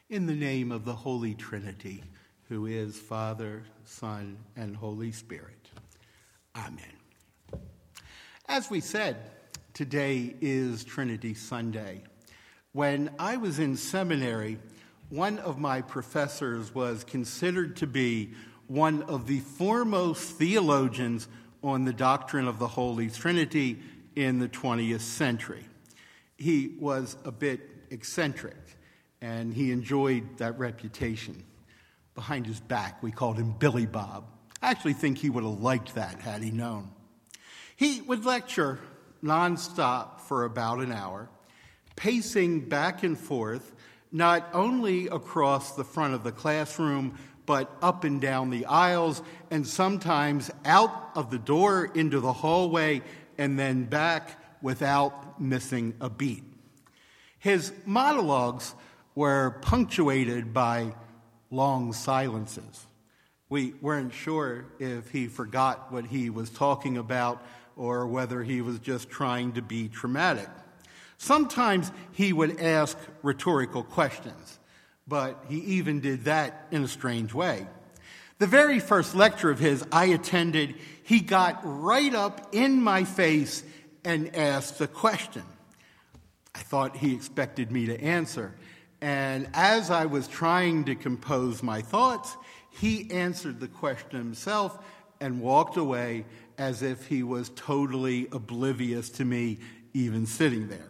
In the name of the Holy Trinity, who is Father, Son, and Holy Spirit. Amen. As we said, today is Trinity Sunday. When I was in seminary, one of my professors was considered to be one of the foremost theologians on the doctrine of the Holy Trinity in the 20th century. He was a bit eccentric, and he enjoyed that reputation. Behind his back, we called him Billy Bob. I actually think he would have liked that had he known. He would lecture nonstop for about an hour, pacing back and forth, not only across the front of the classroom, but up and down the aisles, and sometimes out of the door into the hallway, and then back without missing a beat. His monologues were punctuated by long silences. We weren't sure if he forgot what he was talking about or whether he was just trying to be dramatic. Sometimes he would ask rhetorical questions, but he even did that in a strange way. The very first lecture of his I attended, he got right up in my face and asked a question. I thought he expected me to answer, and as I was trying to compose my thoughts, he answered the question himself and walked away as if he was totally oblivious to me even sitting there.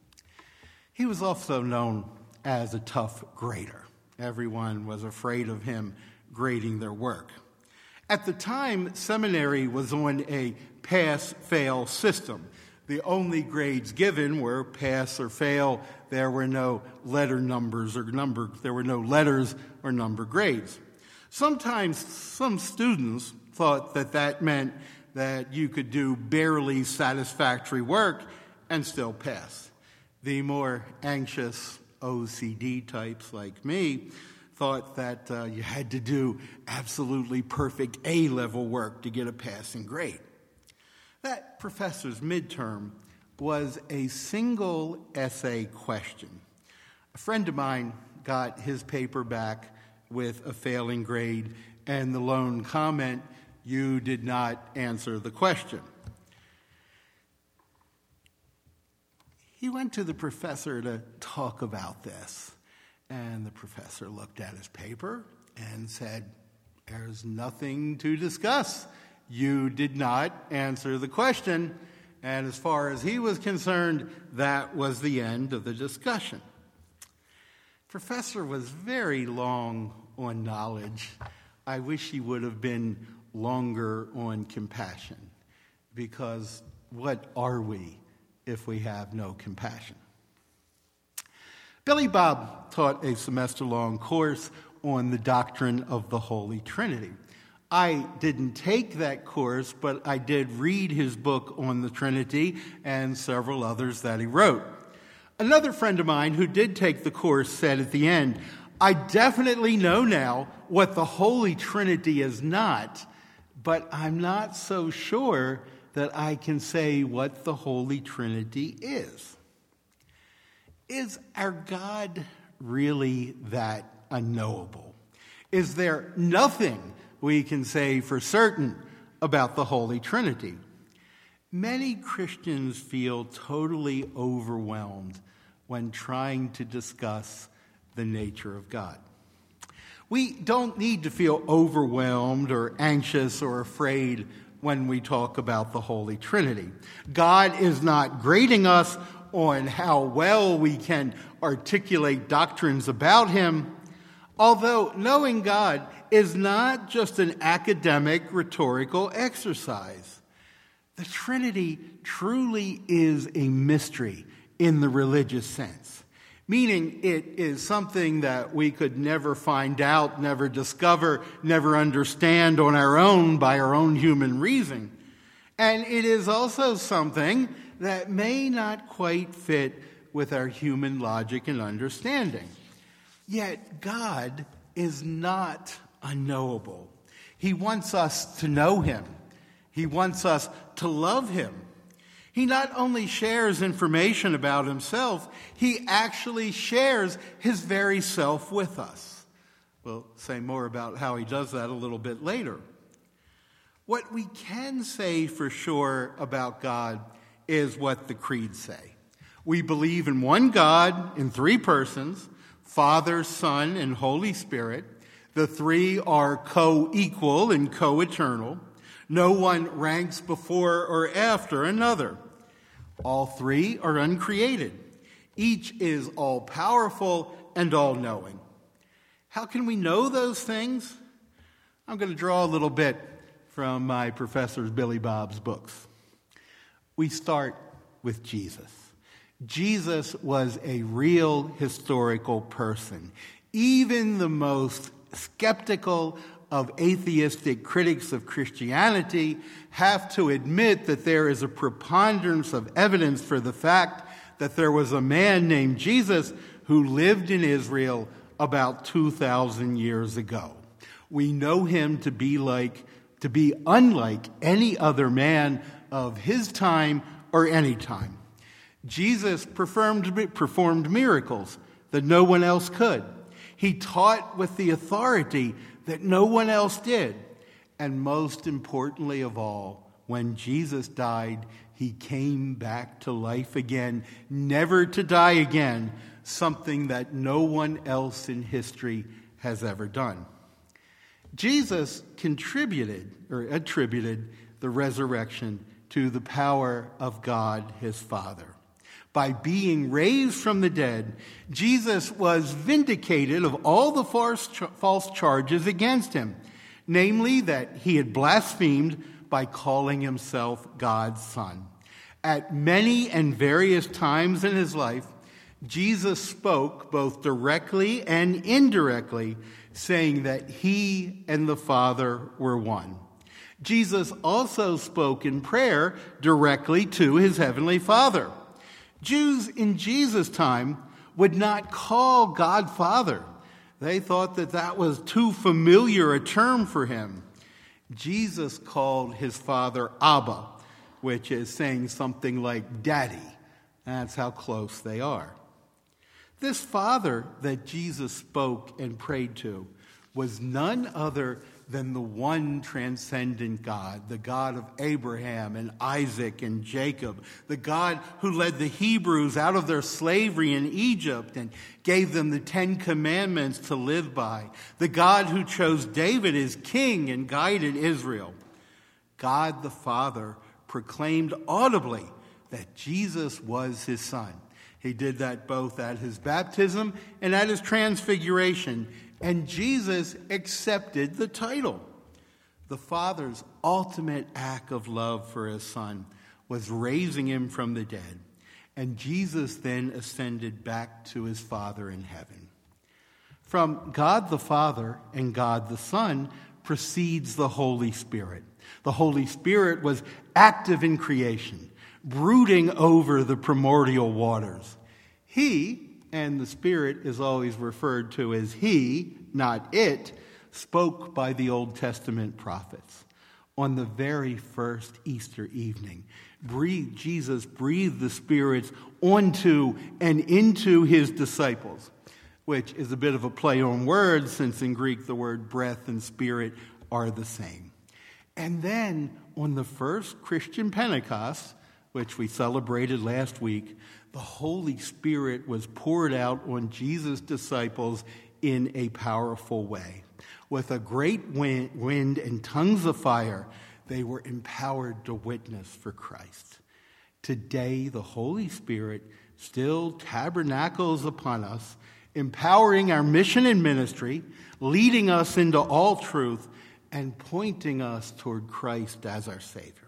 He was also known as a tough grader. Everyone was afraid of him grading their work. At the time, seminary was on a pass-fail system. The only grades given were pass or fail. There were no letter numbers or number. There were no letters or number grades. Sometimes some students thought that meant that you could do barely satisfactory work and still pass. The more anxious OCD types like me thought that you had to do absolutely perfect A-level work to get a passing grade. That professor's midterm was a single essay question. A friend of mine got his paper back with a failing grade and the lone comment, "You did not answer the question." He went to the professor to talk about this, and the professor looked at his paper and said, "There's nothing to discuss. You did not answer the question." And as far as he was concerned, that was the end of the discussion. Professor was very long on knowledge. I wish he would have been longer on compassion, because what are we if we have no compassion? Billy Bob taught a semester-long course on the doctrine of the Holy Trinity. I didn't take that course, but I did read his book on the Trinity and several others that he wrote. Another friend of mine who did take the course said at the end, "I definitely know now what the Holy Trinity is not, but I'm not so sure that I can say what the Holy Trinity is." Is our God really that unknowable? Is there nothing we can say for certain about the Holy Trinity? Many Christians feel totally overwhelmed when trying to discuss the nature of God. We don't need to feel overwhelmed or anxious or afraid when we talk about the Holy Trinity. God is not grading us on how well we can articulate doctrines about him, although knowing God is not just an academic rhetorical exercise. The Trinity truly is a mystery in the religious sense, meaning it is something that we could never find out, never discover, never understand on our own by our own human reason. And it is also something that may not quite fit with our human logic and understanding. Yet God is not unknowable. He wants us to know him. He wants us to love him. He not only shares information about himself, he actually shares his very self with us. We'll say more about how he does that a little bit later. What we can say for sure about God is what the creeds say. We believe in one God in three persons, Father, Son, and Holy Spirit. The three are co-equal and co-eternal. No one ranks before or after another. All three are uncreated. Each is all-powerful and all-knowing. How can we know those things? I'm going to draw a little bit from my professor Billy Bob's books. We start with Jesus. Jesus was a real historical person. Even the most skeptical of atheistic critics of Christianity have to admit that there is a preponderance of evidence for the fact that there was a man named Jesus who lived in Israel about 2,000 years ago. We know him to be unlike any other man of his time or any time. Jesus performed miracles that no one else could. He taught with the authority that no one else did. And most importantly of all, when Jesus died, he came back to life again, never to die again, something that no one else in history has ever done. Jesus attributed the resurrection to the power of God, his Father. By being raised from the dead, Jesus was vindicated of all the false charges against him, namely that he had blasphemed by calling himself God's Son. At many and various times in his life, Jesus spoke both directly and indirectly, saying that he and the Father were one. Jesus also spoke in prayer directly to his heavenly Father. Jews in Jesus' time would not call God Father. They thought that was too familiar a term for him. Jesus called his Father Abba, which is saying something like Daddy. That's how close they are. This Father that Jesus spoke and prayed to was none other than the one transcendent God, the God of Abraham and Isaac and Jacob, the God who led the Hebrews out of their slavery in Egypt and gave them the 10 Commandments to live by, the God who chose David as king and guided Israel. God the Father proclaimed audibly that Jesus was his Son. He did that both at his baptism and at his transfiguration, and Jesus accepted the title. The Father's ultimate act of love for his Son was raising him from the dead, and Jesus then ascended back to his Father in heaven. From God the Father and God the Son proceeds the Holy Spirit. The Holy Spirit was active in creation, brooding over the primordial waters. He, and the Spirit is always referred to as he, not it, spoke by the Old Testament prophets. On the very first Easter evening, Jesus breathed the Spirit onto and into his disciples, which is a bit of a play on words, since in Greek the word breath and spirit are the same. And then on the first Christian Pentecost, which we celebrated last week, the Holy Spirit was poured out on Jesus' disciples in a powerful way. With a great wind and tongues of fire, they were empowered to witness for Christ. Today, the Holy Spirit still tabernacles upon us, empowering our mission and ministry, leading us into all truth, and pointing us toward Christ as our Savior.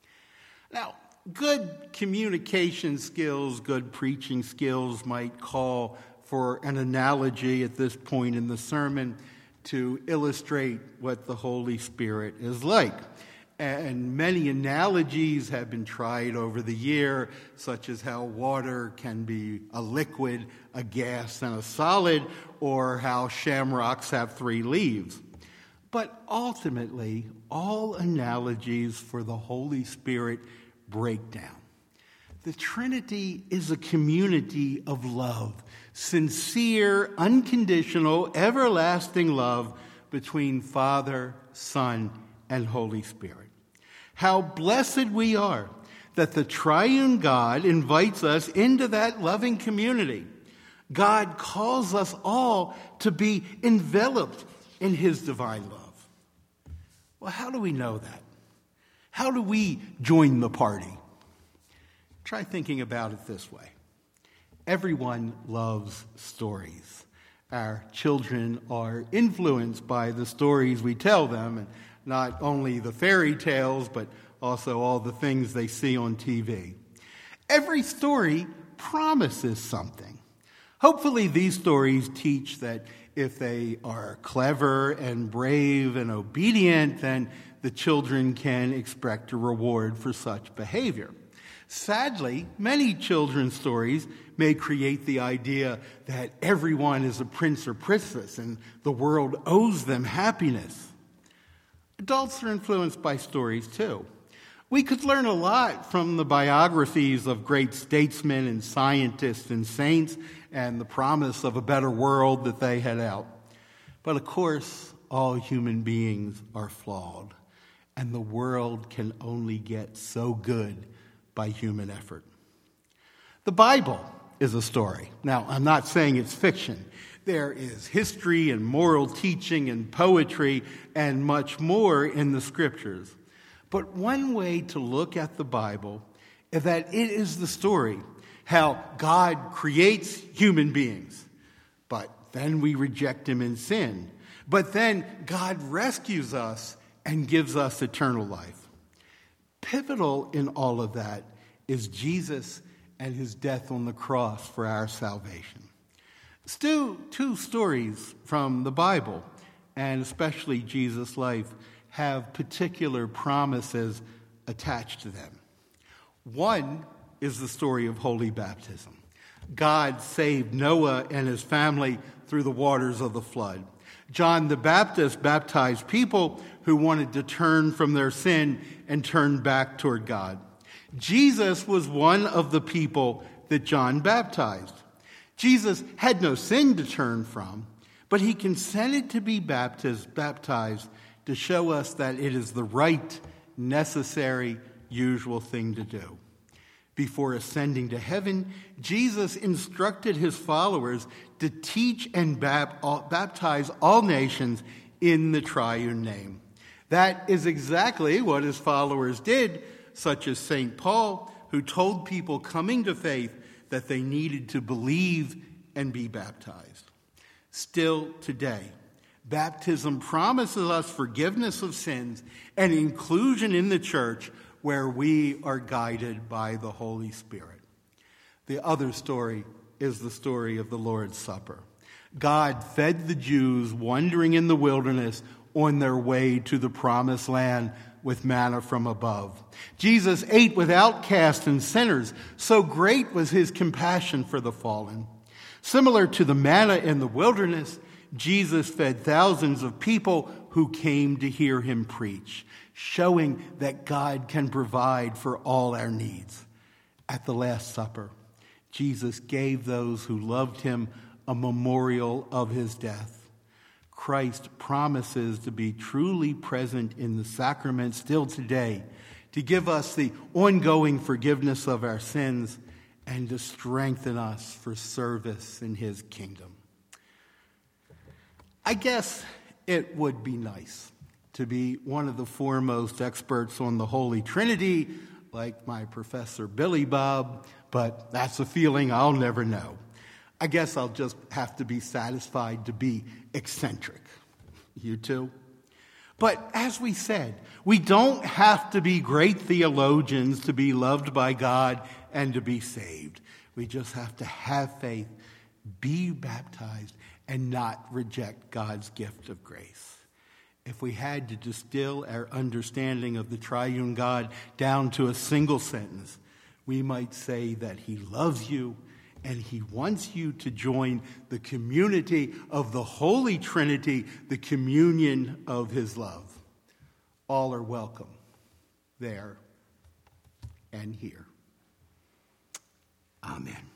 Now, good communication skills, good preaching skills might call for an analogy at this point in the sermon to illustrate what the Holy Spirit is like. And many analogies have been tried over the year, such as how water can be a liquid, a gas, and a solid, or how shamrocks have 3 leaves. But ultimately, all analogies for the Holy Spirit break down. The Trinity is a community of love, sincere, unconditional, everlasting love between Father, Son, and Holy Spirit. How blessed we are that the triune God invites us into that loving community. God calls us all to be enveloped in his divine love. Well, how do we know that? How do we join the party? Try thinking about it this way. Everyone loves stories. Our children are influenced by the stories we tell them, and not only the fairy tales, but also all the things they see on TV. Every story promises something. Hopefully these stories teach that if they are clever and brave and obedient, then the children can expect a reward for such behavior. Sadly, many children's stories may create the idea that everyone is a prince or princess and the world owes them happiness. Adults are influenced by stories too. We could learn a lot from the biographies of great statesmen and scientists and saints and the promise of a better world that they had out. But of course, all human beings are flawed, and the world can only get so good by human effort. The Bible is a story. Now, I'm not saying it's fiction. There is history and moral teaching and poetry and much more in the scriptures. But one way to look at the Bible is that it is the story how God creates human beings, but then we reject him in sin. But then God rescues us and gives us eternal life. Pivotal in all of that is Jesus and his death on the cross for our salvation. Still, two stories from the Bible, and especially Jesus' life, have particular promises attached to them. One is the story of holy baptism. God saved Noah and his family through the waters of the flood. John the Baptist baptized people who wanted to turn from their sin and turn back toward God. Jesus was one of the people that John baptized. Jesus had no sin to turn from, but he consented to be baptized to show us that it is the right, necessary, usual thing to do. Before ascending to heaven, Jesus instructed his followers to teach and baptize all nations in the triune name. That is exactly what his followers did, such as St. Paul, who told people coming to faith that they needed to believe and be baptized. Still today, baptism promises us forgiveness of sins and inclusion in the church where we are guided by the Holy Spirit. The other story is the story of the Lord's Supper. God fed the Jews wandering in the wilderness on their way to the promised land with manna from above. Jesus ate with outcasts and sinners, so great was his compassion for the fallen. Similar to the manna in the wilderness, Jesus fed thousands of people who came to hear him preach, showing that God can provide for all our needs. At the Last Supper, Jesus gave those who loved him a memorial of his death. Christ promises to be truly present in the sacrament still today, to give us the ongoing forgiveness of our sins and to strengthen us for service in his kingdom. I guess it would be nice to be one of the foremost experts on the Holy Trinity, like my Professor Billy Bob, but that's a feeling I'll never know. I guess I'll just have to be satisfied to be eccentric. You too? But as we said, we don't have to be great theologians to be loved by God and to be saved. We just have to have faith, be baptized, and not reject God's gift of grace. If we had to distill our understanding of the triune God down to a single sentence, we might say that he loves you and he wants you to join the community of the Holy Trinity, the communion of his love. All are welcome there and here. Amen.